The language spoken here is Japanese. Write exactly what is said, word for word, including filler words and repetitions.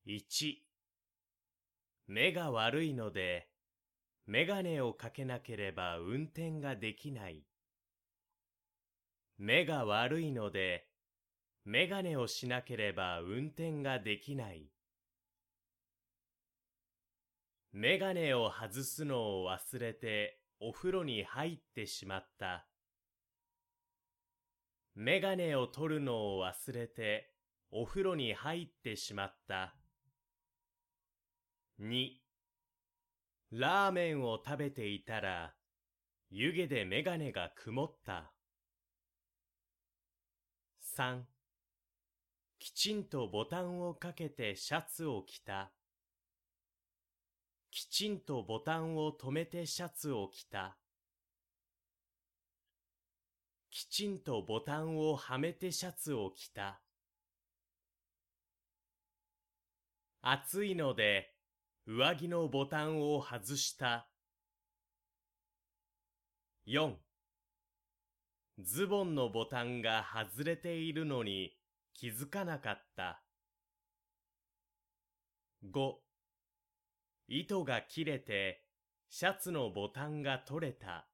いち、目が悪いので、メガネをかけなければ運転ができない。目が悪いので、メガネをしなければ運転ができない。メガネを外すのを忘れてお風呂に入ってしまった。メガネを取るのを忘れてお風呂に入ってしまった。に、ラーメンを食べていたら湯気でメガネが曇った。さん、きちんとボタンをかけてシャツを着た。きちんとボタンを止めてシャツを着た。きちんとボタンをはめてシャツを着た。暑いので上着のボタンを外した。よん、ズボンのボタンが外れているのに気づかなかった。ご、糸が切れてシャツのボタンが取れた。